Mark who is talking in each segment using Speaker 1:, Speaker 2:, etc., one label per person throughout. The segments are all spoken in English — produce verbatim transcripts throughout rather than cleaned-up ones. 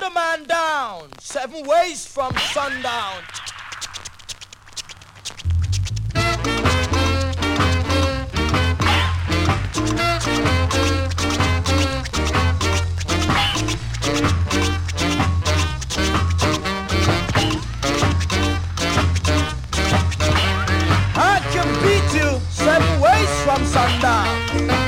Speaker 1: the man down, seven ways from sundown. I can beat you seven ways from sundown.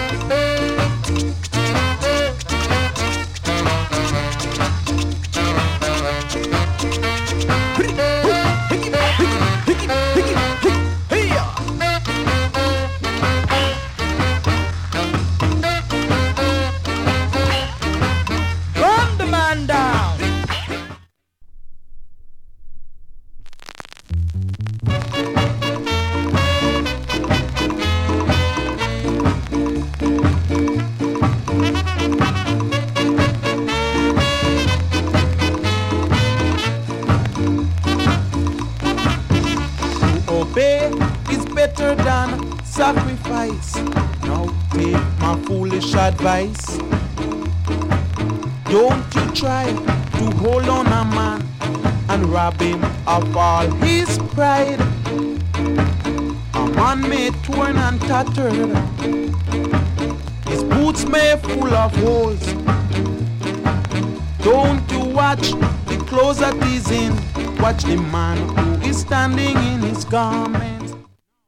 Speaker 2: Is better than sacrifice. Now take my foolish advice. Don't you try to hold on a man and rob him of all his pride. A man may torn and tattered, his boots may full of holes. Don't you watch the clothes that he's in, watch the man who is standing in his garment.